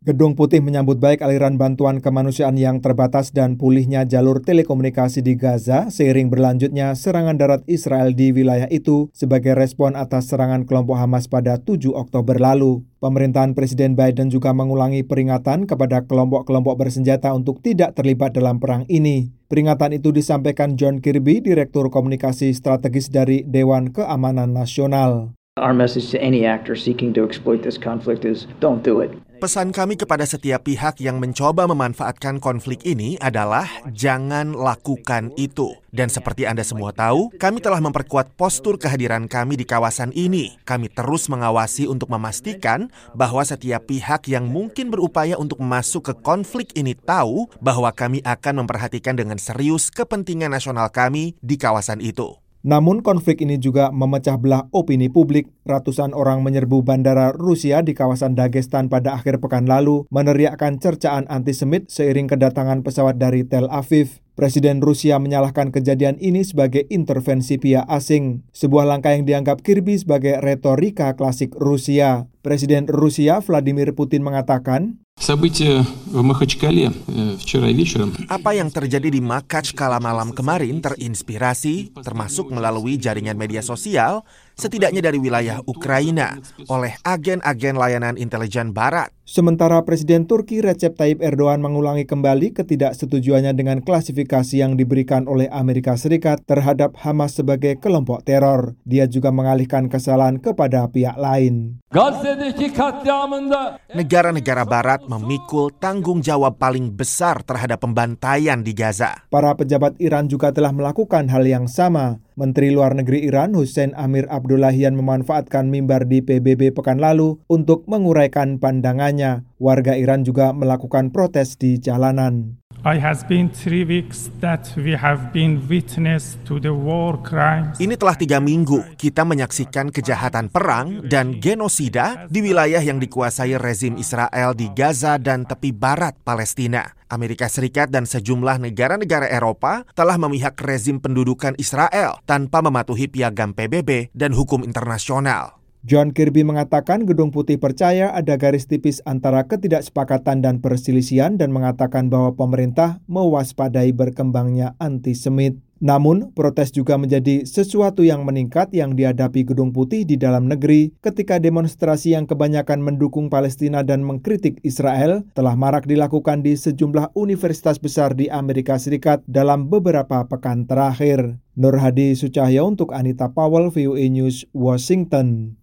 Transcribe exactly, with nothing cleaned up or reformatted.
Gedung Putih menyambut baik aliran bantuan kemanusiaan yang terbatas dan pulihnya jalur telekomunikasi di Gaza seiring berlanjutnya serangan darat Israel di wilayah itu sebagai respon atas serangan kelompok Hamas pada tujuh Oktober lalu. Pemerintahan Presiden Biden juga mengulangi peringatan kepada kelompok-kelompok bersenjata untuk tidak terlibat dalam perang ini. Peringatan itu disampaikan John Kirby, Direktur Komunikasi Strategis dari Dewan Keamanan Nasional. Our message to any actor seeking to exploit this conflict is don't do it. Pesan kami kepada setiap pihak yang mencoba memanfaatkan konflik ini adalah jangan lakukan itu. Dan seperti Anda semua tahu, kami telah memperkuat postur kehadiran kami di kawasan ini. Kami terus mengawasi untuk memastikan bahwa setiap pihak yang mungkin berupaya untuk masuk ke konflik ini tahu bahwa kami akan memperhatikan dengan serius kepentingan nasional kami di kawasan itu. Namun konflik ini juga memecah belah opini publik. Ratusan orang menyerbu bandara Rusia di kawasan Dagestan pada akhir pekan lalu, meneriakkan cercaan antisemit seiring kedatangan pesawat dari Tel Aviv. Presiden Rusia menyalahkan kejadian ini sebagai intervensi pihak asing, sebuah langkah yang dianggap Kirby sebagai retorika klasik Rusia. Presiden Rusia Vladimir Putin mengatakan, apa yang terjadi di Makhachkala malam kemarin terinspirasi, termasuk melalui jaringan media sosial, setidaknya dari wilayah Ukraina, oleh agen-agen layanan intelijen Barat. Sementara Presiden Turki Recep Tayyip Erdogan mengulangi kembali ketidaksetujuannya dengan klasifikasi yang diberikan oleh Amerika Serikat terhadap Hamas sebagai kelompok teror. Dia juga mengalihkan kesalahan kepada pihak lain. Negara-negara Barat memikul tanggung jawab paling besar terhadap pembantaian di Gaza. Para pejabat Iran juga telah melakukan hal yang sama. Menteri Luar Negeri Iran Hussein Amir Abdullahian memanfaatkan mimbar di P B B pekan lalu untuk menguraikan pandangannya. Warga Iran juga melakukan protes di jalanan. It has been three weeks that we have been witness to the war crimes. Ini telah tiga minggu kita menyaksikan kejahatan perang dan genosida di wilayah yang dikuasai rezim Israel di Gaza dan tepi barat Palestina. Amerika Serikat dan sejumlah negara-negara Eropa telah memihak rezim pendudukan Israel tanpa mematuhi piagam P B B dan hukum internasional. John Kirby mengatakan Gedung Putih percaya ada garis tipis antara ketidaksepakatan dan perselisihan dan mengatakan bahwa pemerintah mewaspadai berkembangnya antisemit. Namun, protes juga menjadi sesuatu yang meningkat yang dihadapi Gedung Putih di dalam negeri ketika demonstrasi yang kebanyakan mendukung Palestina dan mengkritik Israel telah marak dilakukan di sejumlah universitas besar di Amerika Serikat dalam beberapa pekan terakhir. Nur Hadi Sucahyo untuk Anita Powell, V O A News, Washington.